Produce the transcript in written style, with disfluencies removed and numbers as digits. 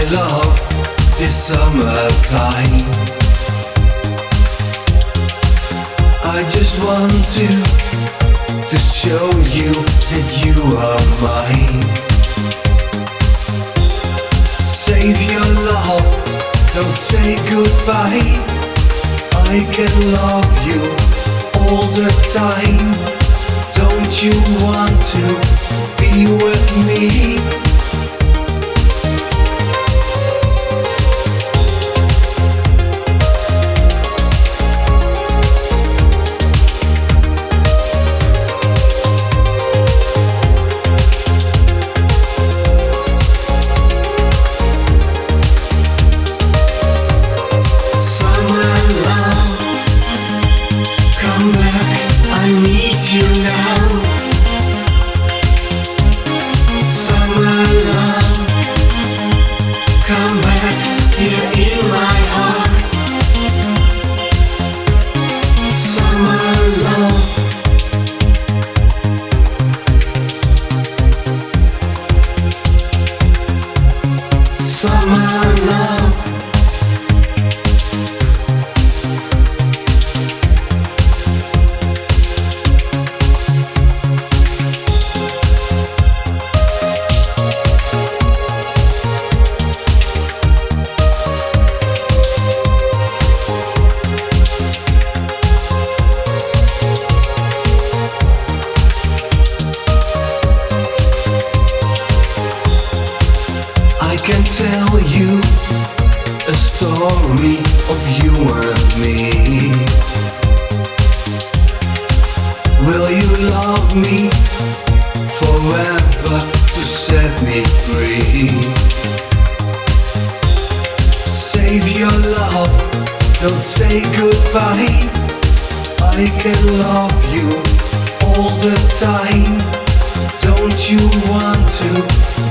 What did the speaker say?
love this summertime. I just want to show you that you are mine. Save your love, don't say goodbye. I can love you all the time. Don't you want to be with me? I need you now. Summer love, come back here in my heart. Summer love. Summer love. I can tell you a story of you and me. Will you love me forever to set me free? Save your love, don't say goodbye. I can love you all the time. Don't you want to